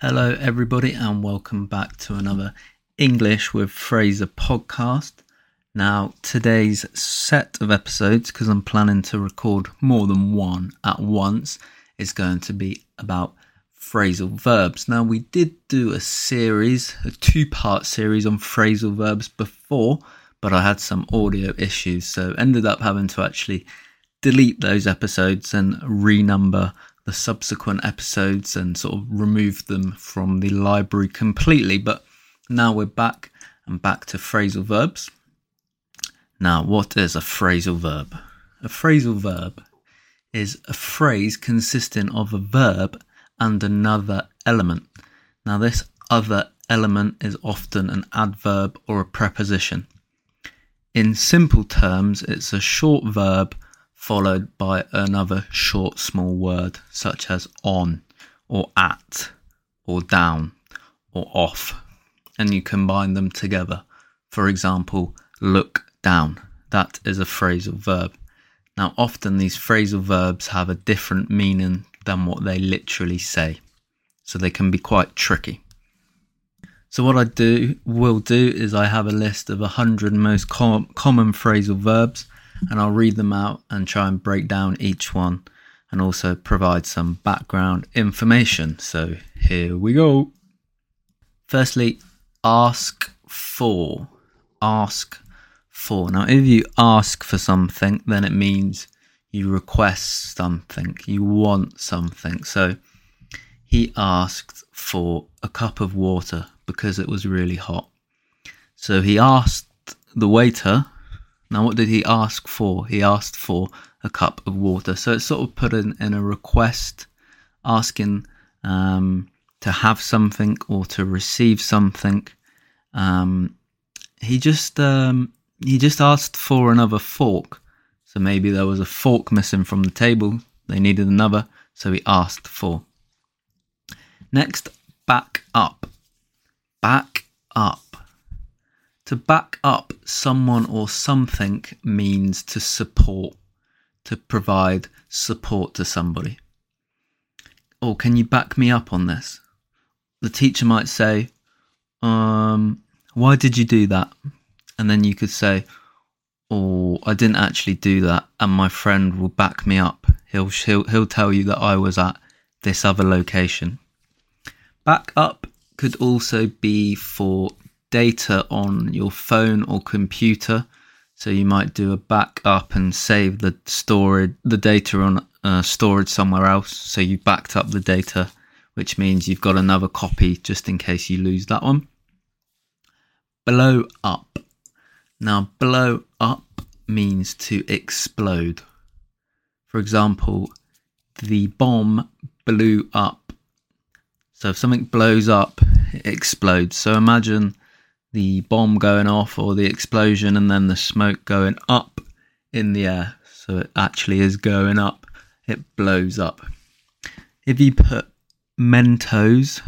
Hello, everybody, and welcome back to another English with Fraser podcast. Now, today's set of episodes, because I'm planning to record more than one at once, is going to be about phrasal verbs. Now, we did do a two-part series on phrasal verbs before, but I had some audio issues, so ended up having to actually delete those episodes and renumber the subsequent episodes and sort of remove them from the library completely. But now we're back to phrasal verbs. Now, what is a phrasal verb? A phrasal verb is a phrase consisting of a verb and another element. Now, this other element is often an adverb or a preposition. In simple terms, it's a short verb followed by another short small word such as on or at or down or off, and you combine them together. For example, look down. That is a phrasal verb. Now, often these phrasal verbs have a different meaning than what they literally say, so they can be quite tricky. So what I will do is I have a list of 100 most common phrasal verbs, and I'll read them out and try and break down each one and also provide some background information. So here we go. Firstly, ask for. Ask for. Now, if you ask for something, then it means you request something, you want something. So he asked for a cup of water because it was really hot. So he asked the waiter. Now, what did he ask for? He asked for a cup of water. So it's sort of put in a request, asking to have something or to receive something. He just asked for another fork. So maybe there was a fork missing from the table. They needed another, so he asked for. Next, back up. Back up. To back up someone or something means to support, to provide support to somebody. Oh, can you back me up on this? The teacher might say, why did you do that? And then you could say, oh, I didn't actually do that, and my friend will back me up. He'll tell you that I was at this other location. Back up could also be for data on your phone or computer. So you might do a backup and save the data on storage somewhere else. So you backed up the data, which means you've got another copy just in case you lose that one. Blow up. Now, blow up means to explode. For example, the bomb blew up. So if something blows up, it explodes. So imagine the bomb going off or the explosion and then the smoke going up in the air. So it actually is going up. It blows up. If you put mints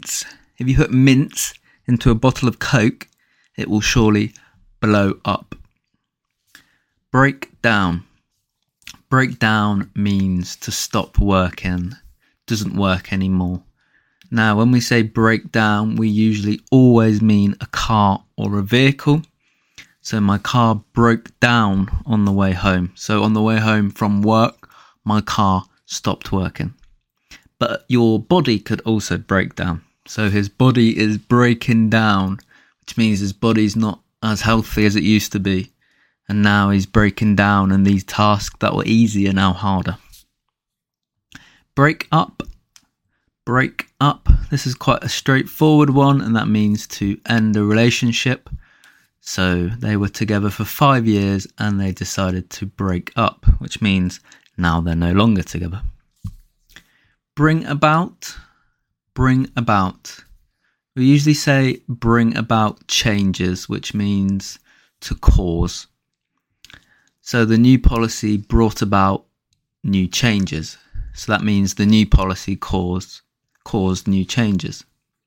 into a bottle of Coke, it will surely blow up. Break down. Break down means to stop working, doesn't work anymore. Now, when we say break down, we usually always mean a car or a vehicle. So my car broke down on the way home. So on the way home from work, my car stopped working. But your body could also break down. So his body is breaking down, which means his body's not as healthy as it used to be. And now he's breaking down, and these tasks that were easy are now harder. Break up. Break up. This is quite a straightforward one, and that means to end a relationship. So they were together for 5 years and they decided to break up, which means now they're no longer together. Bring about. Bring about. We usually say bring about changes, which means to cause. So the new policy brought about new changes. So that means the new policy caused new changes.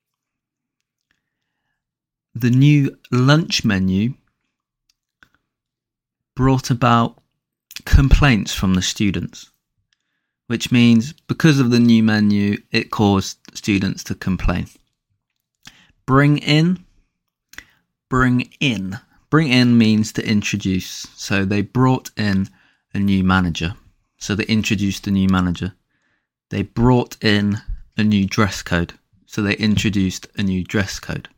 The new lunch menu brought about complaints from the students, which means because of the new menu, it caused students to complain. Bring in. Bring in. Bring in means to introduce. So they brought in a new manager. So they introduced a new manager. They brought in a new dress code. So they introduced a new dress code.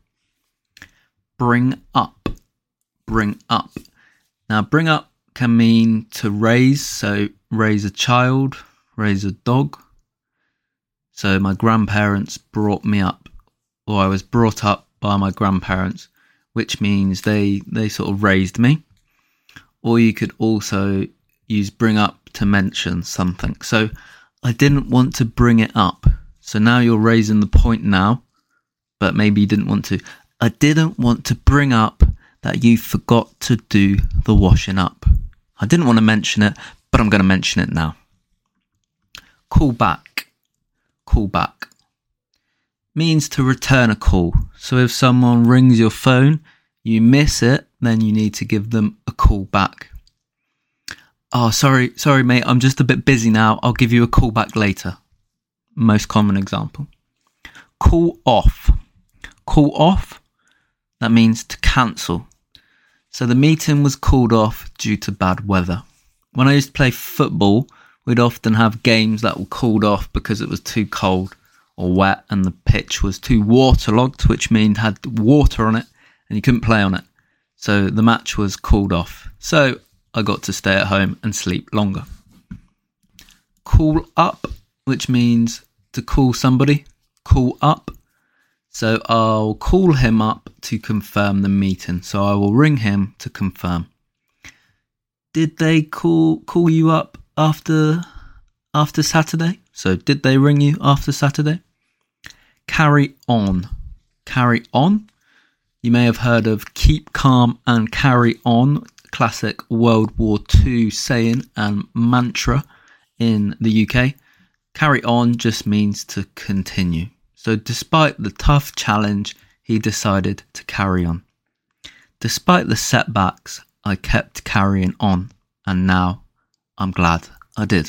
Bring up. Bring up. Now, bring up can mean to raise. So raise a child, raise a dog. So my grandparents brought me up, or I was brought up by my grandparents, which means they sort of raised me. Or you could also use bring up to mention something. So I didn't want to bring it up. So now you're raising the point now, but maybe you didn't want to. I didn't want to bring up that you forgot to do the washing up. I didn't want to mention it, but I'm going to mention it now. Call back. Call back means to return a call. So if someone rings your phone, you miss it, then you need to give them a call back. Oh, sorry mate, I'm just a bit busy now. I'll give you a call back later. Most common example. Call off. Call off, that means to cancel. So the meeting was called off due to bad weather. When I used to play football, we'd often have games that were called off because it was too cold or wet and the pitch was too waterlogged, which means had water on it and you couldn't play on it. So the match was called off. So I got to stay at home and sleep longer. Call up, which means to call somebody. Call up. So I'll call him up to confirm the meeting. So I will ring him to confirm. Did they call you up after Saturday? So did they ring you after Saturday? Carry on. Carry on. You may have heard of keep calm and carry on, classic World War II saying and mantra in the UK. Carry on just means to continue. So despite the tough challenge, he decided to carry on. Despite the setbacks, I kept carrying on, and now I'm glad I did.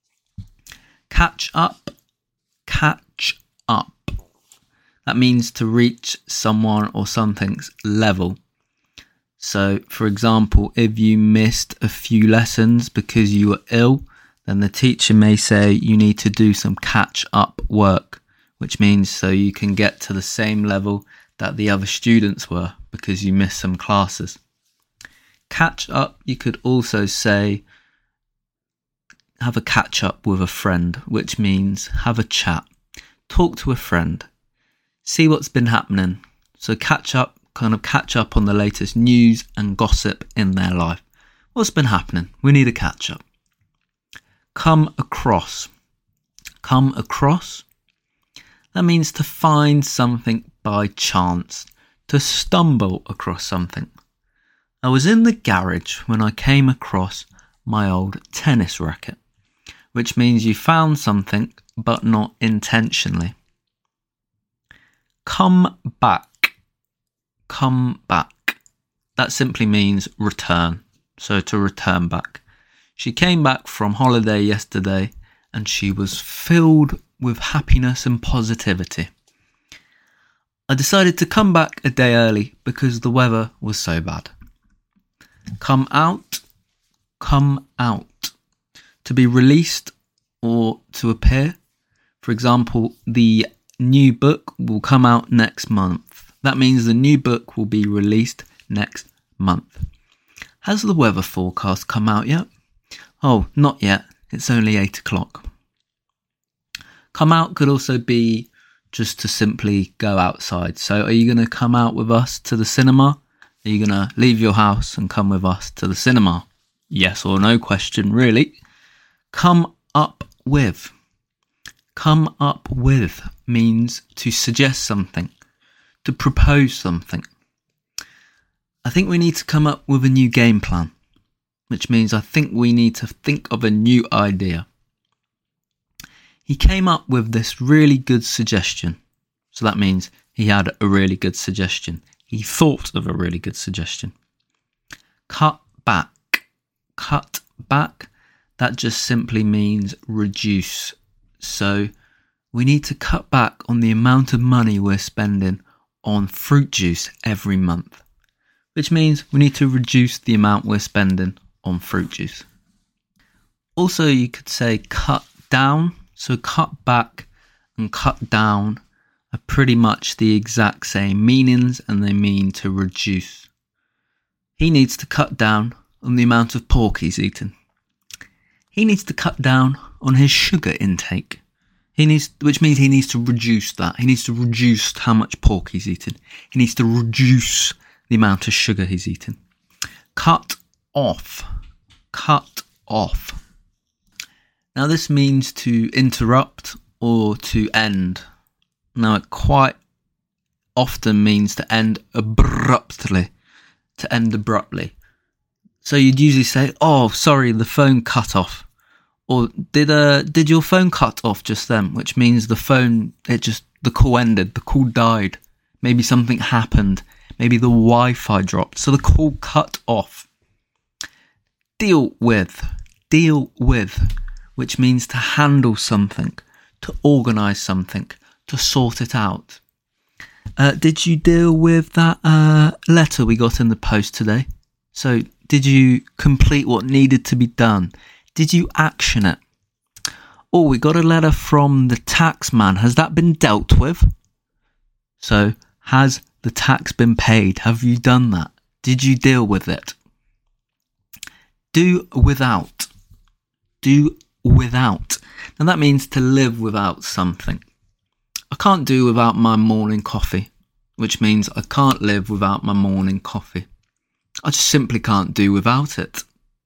Catch up. Catch up. That means to reach someone or something's level. So, for example, if you missed a few lessons because you were ill, then the teacher may say you need to do some catch-up work, which means so you can get to the same level that the other students were because you missed some classes. Catch up, you could also say have a catch-up with a friend, which means have a chat. Talk to a friend. See what's been happening. So catch up on the latest news and gossip in their life. What's been happening? We need a catch up. Come across. Come across. That means to find something by chance, to stumble across something. I was in the garage when I came across my old tennis racket, which means you found something but not intentionally. Come back. Come back. That simply means return. So to return back. She came back from holiday yesterday and she was filled with happiness and positivity. I decided to come back a day early because the weather was so bad. Come out. Come out. To be released or to appear. For example, the new book will come out next month. That means the new book will be released next month. Has the weather forecast come out yet? Oh, not yet. It's only 8 o'clock. Come out could also be just to simply go outside. So are you going to come out with us to the cinema? Are you going to leave your house and come with us to the cinema? Yes or no question, really. Come up with. Come up with means to suggest something, to propose something. I think we need to come up with a new game plan, which means I think we need to think of a new idea. He came up with this really good suggestion. So that means he had a really good suggestion. He thought of a really good suggestion. Cut back. Cut back. that just simply means reduce. So we need to cut back on the amount of money we're spending on fruit juice every month, which means we need to reduce the amount we're spending on fruit juice. Also, you could say cut down. So cut back and cut down are pretty much the exact same meanings, and they mean to reduce. He needs to cut down on the amount of pork he's eating. He needs to cut down on his sugar intake. Which means he needs to reduce that. He needs to reduce how much pork he's eating. He needs to reduce the amount of sugar he's eating. Cut off. Cut off. Now this means to interrupt or to end. Now it quite often means to end abruptly. To end abruptly. So you'd usually say, "Oh, sorry, the phone cut off." Or did your phone cut off just then? Which means the call ended, the call died. Maybe something happened. Maybe the Wi-Fi dropped. So the call cut off. Deal with, which means to handle something, to organise something, to sort it out. Did you deal with that letter we got in the post today? So did you complete what needed to be done? Did you action it? Oh, we got a letter from the tax man. Has that been dealt with? So, has the tax been paid? Have you done that? Did you deal with it? Do without. Do without. Now that means to live without something. I can't do without my morning coffee, which means I can't live without my morning coffee. I just simply can't do without it.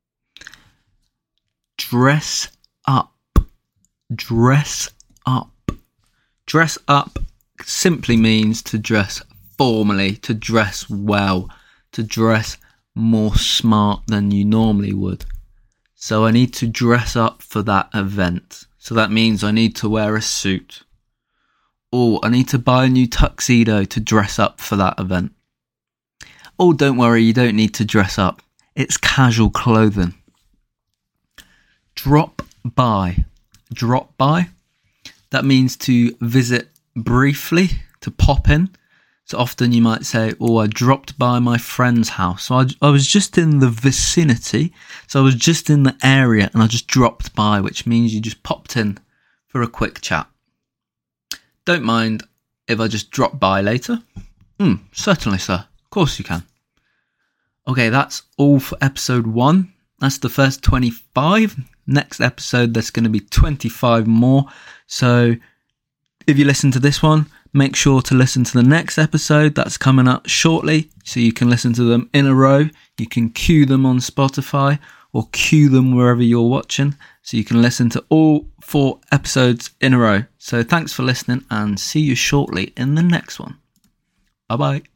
Dress up. Dress up. Dress up simply means to dress formally, to dress well, to dress more smart than you normally would. So I need to dress up for that event. So that means I need to wear a suit. Or I need to buy a new tuxedo to dress up for that event. Oh, don't worry, you don't need to dress up. It's casual clothing. Drop by. Drop by. That means to visit briefly, to pop in. So often you might say, oh, I dropped by my friend's house. So I was just in the vicinity. So I was just in the area and I just dropped by, which means you just popped in for a quick chat. Don't mind if I just drop by later. Certainly, sir. Of course you can. Okay, that's all for episode 1. That's the first 25. Next episode, there's going to be 25 more. So if you listen to this one, make sure to listen to the next episode that's coming up shortly. So you can listen to them in a row. You can queue them on Spotify or queue them wherever you're watching. So you can listen to all 4 episodes in a row. So thanks for listening and see you shortly in the next one. Bye-bye.